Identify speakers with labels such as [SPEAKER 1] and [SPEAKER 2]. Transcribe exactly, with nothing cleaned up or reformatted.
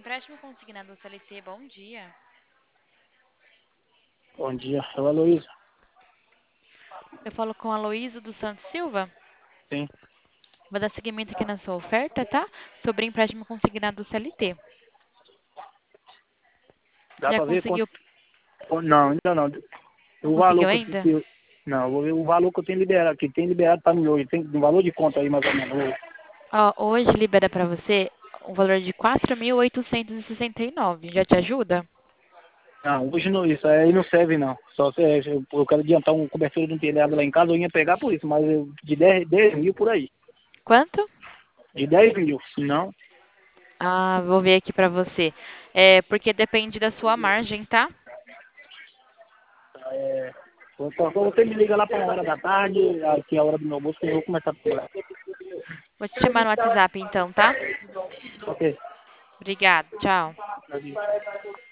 [SPEAKER 1] empréstimo consignado C L T, bom dia.
[SPEAKER 2] Bom dia, é o Aloysio.
[SPEAKER 1] Eu falo com a Aloysio dos Santos Silva.
[SPEAKER 2] Sim.
[SPEAKER 1] Vou dar seguimento aqui na sua oferta, tá? Sobre empréstimo consignado C L T.
[SPEAKER 2] Dá
[SPEAKER 1] Já
[SPEAKER 2] pra ver quanto...
[SPEAKER 1] conseguiu?
[SPEAKER 2] Não, ainda não.
[SPEAKER 1] Não
[SPEAKER 2] O valor
[SPEAKER 1] conseguiu
[SPEAKER 2] que eu...
[SPEAKER 1] ainda?
[SPEAKER 2] que eu- Não, vou ver o valor que eu tenho liberado, que tem liberado pra mim hoje. Tem um valor de conta aí, mais ou menos.
[SPEAKER 1] Ó, hoje libera para você um valor de quatro mil oitocentos e sessenta e nove. Já te ajuda?
[SPEAKER 2] Não, hoje não, isso aí não serve não. Só se eu, eu quero adiantar uma cobertura de um telhado lá em casa, eu ia pegar por isso, mas eu, de dez dez mil por aí.
[SPEAKER 1] Quanto?
[SPEAKER 2] De dez mil, se não,
[SPEAKER 1] Ah, vou ver aqui para você. É, porque depende da sua margem, tá?
[SPEAKER 2] é, eu só- só você me liga lá pra uma hora da tarde, aqui é a hora do meu almoço, que eu vou começar a pegar.
[SPEAKER 1] Vou te chamar no WhatsApp então, tá?
[SPEAKER 2] Ok.
[SPEAKER 1] Obrigada. Tchau.